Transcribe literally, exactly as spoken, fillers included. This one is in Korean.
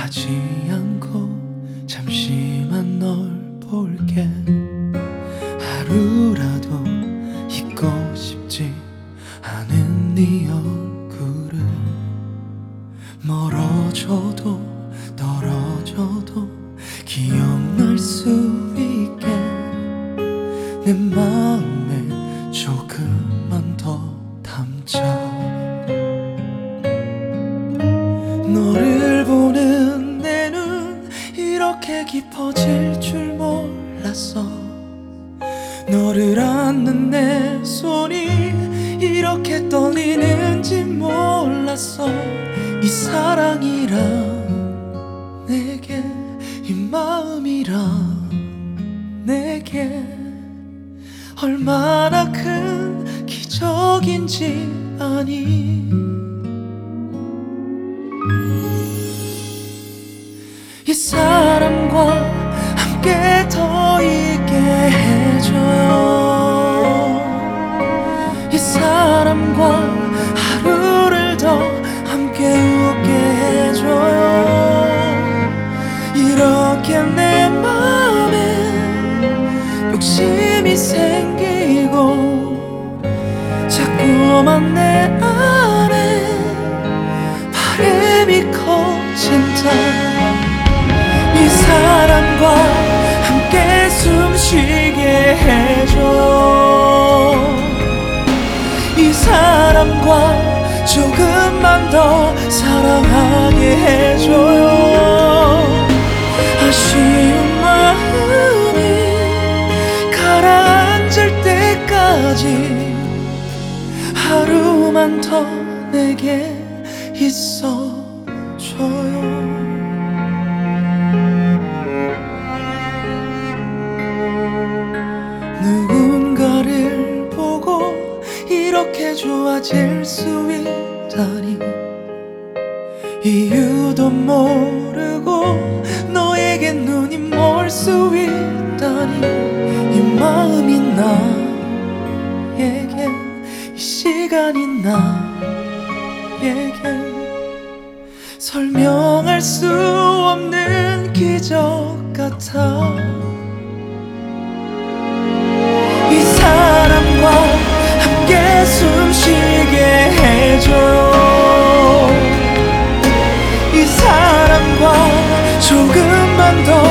하지 않고 잠시만 널 볼게. 하루라도 잊고 싶지 않은 네 얼굴을 멀어져도 떨어져도 기억날 수 있게 내 마음에 조금만 더 담자. 너를 보는 내 눈 이렇게 깊어질 줄 몰랐어. 너를 안는 내 손이 이렇게 떨리는지 몰랐어. 이 사랑이란 내게, 이 마음이란 내게 얼마나 큰 기적인지 아니. 이 사람과 함께 더 있게 해줘요. 이 사람과 하루를 더 함께 웃게 해줘요. 이렇게 내 마음에 욕심이 생기고 자꾸만 내 안에 바람이 커진다. 이 사람과 함께 숨쉬게 해줘. 이 사람과 조금만 더 사랑하게 해줘요. 아쉬운 마음이 가라앉을 때까지 하루만 더 내게 있어줘요. 누군가를 보고 이렇게 좋아질 수 있다니. 이유도 모르고 너에게 눈이 멀 수 있다니. 이 마음이 나에게, 이 시간이 나에게 설명할 수 없는 기적 같아. 이 사람과 함께 숨쉬게 해줘요. 이 사람과 조금만 더